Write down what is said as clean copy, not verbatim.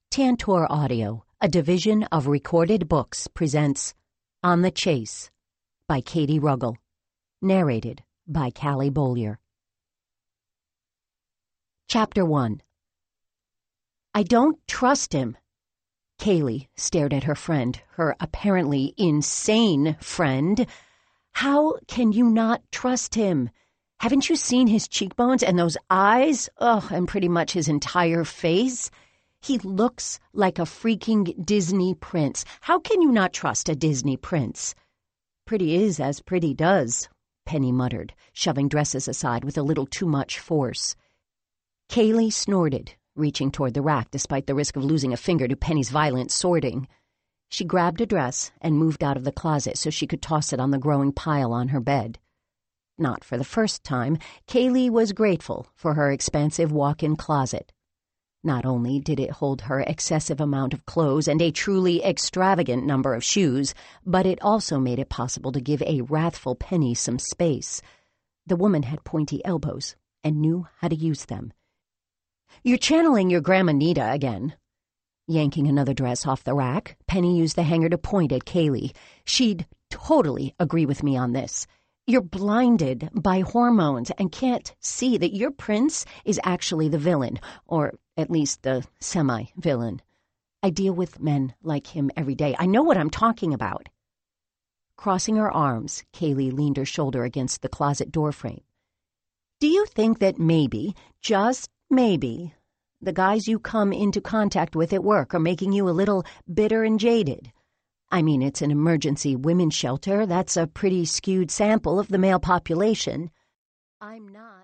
Tantor Audio, a division of Recorded Books, presents On the Chase by Katie Ruggles, narrated by Callie Bollier. Chapter 1. I don't trust him. Kaylee stared at her friend, her apparently insane friend. How can you not trust him? Haven't you seen his cheekbones and those eyes? And pretty much his entire face? He looks like a freaking Disney prince. How can you not trust a Disney prince? Pretty is as pretty does, Penny muttered, shoving dresses aside with a little too much force. Kaylee snorted, reaching toward the rack despite the risk of losing a finger to Penny's violent sorting. She grabbed a dress and moved out of the closet so she could toss it on the growing pile on her bed. Not for the first time, Kaylee was grateful for her expansive walk-in closet. Not only did it hold her excessive amount of clothes and a truly extravagant number of shoes, but it also made it possible to give a wrathful Penny some space. The woman had pointy elbows and knew how to use them. "You're channeling your Grandma Nita again." Yanking another dress off the rack, Penny used the hanger to point at Kaylee. "She'd totally agree with me on this. You're blinded by hormones and can't see that your prince is actually the villain, or at least the semi-villain. I deal with men like him every day. I know what I'm talking about." Crossing her arms, Kaylee leaned her shoulder against the closet doorframe. "Do you think that maybe, just maybe, the guys you come into contact with at work are making you a little bitter and jaded? I mean, it's an emergency women's shelter. That's a pretty skewed sample of the male population." "I'm not